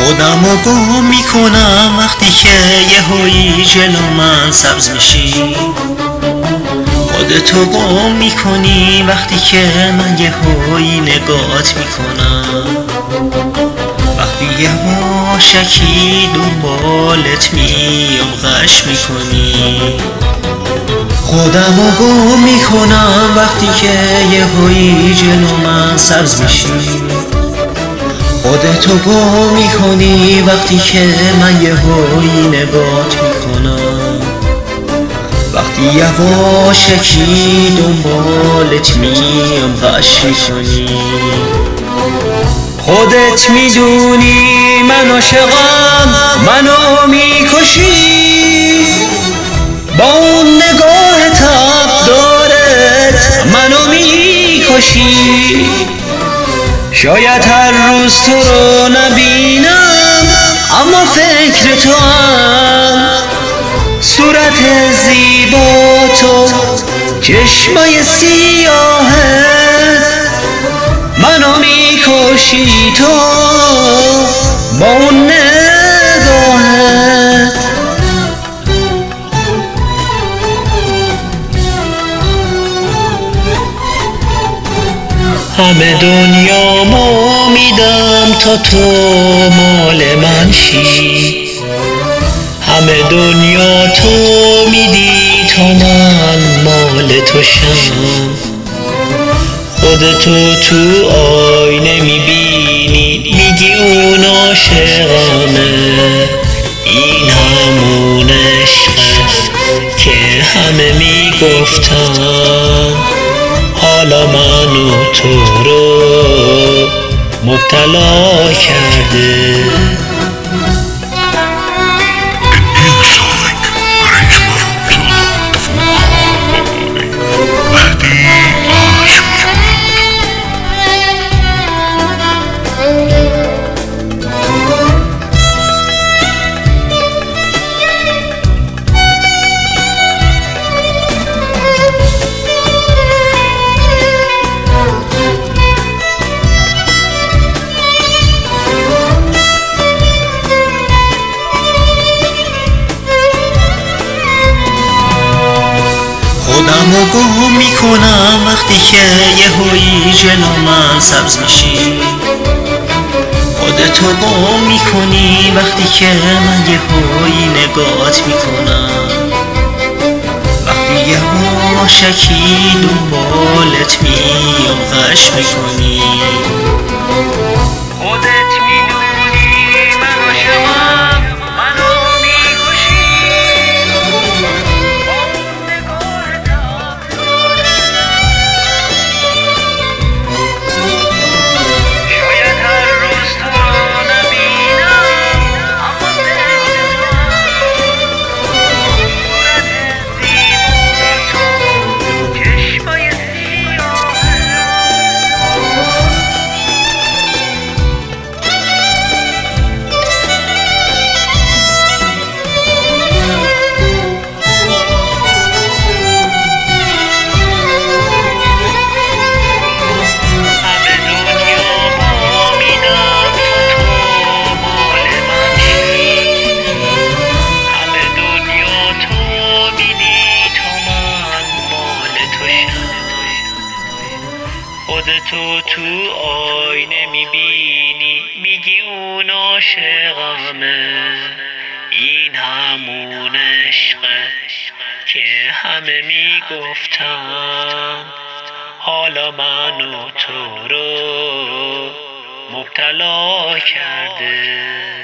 خودمو گم میکنم وقتی که یهویی جلو من سبز میشی. خودتو گم میکنی وقتی که من یهویی نگات میکنم. وقتی یواشکی دنبالت میام غش میکنی. خودمو گم میکنم وقتی که یهویی جلو من سبز میشی. خودتو گم میکنی وقتی که من یهویی نگات میکنم. وقتی یواشکی دنبالت میام غش میکنی. خودت میدونی من عاشقم، منو میکشی. با اون نگاه تب دارت منو میکشی. شاید هر روز تو رو نبینم، اما فکر تو هم، صورت زیبا تو، چشمای سیاهت منو میکشی. تو با اون نگاهت. همه دنیامو میدم تا تو مال من شی. همه دنیا تو میدی تا من مال تو شم. خودتو تو آینه میبینی میگی اون عاشقمه. این همون عشقه که همه میگفتن. حالا منو تو رو مبتلا کرده. خودمو گم میکنم وقتی که یهویی جلو من سبز میشی. خودتو گم میکنی وقتی که من یهویی نگات میکنم. وقتی یواشکی دنبالت میام غش میکنی. خودت میدونی من عاشقم، منو میکشی. شاید هر روز تو رو نبینم، اما فکر تو هم، صورت زیبا تو، چشمای خودتو تو آینه میبینی میگی اون عاشقمه. این همون عشقه که همه میگفتن. حالا منو تو رو مبتلا کرده.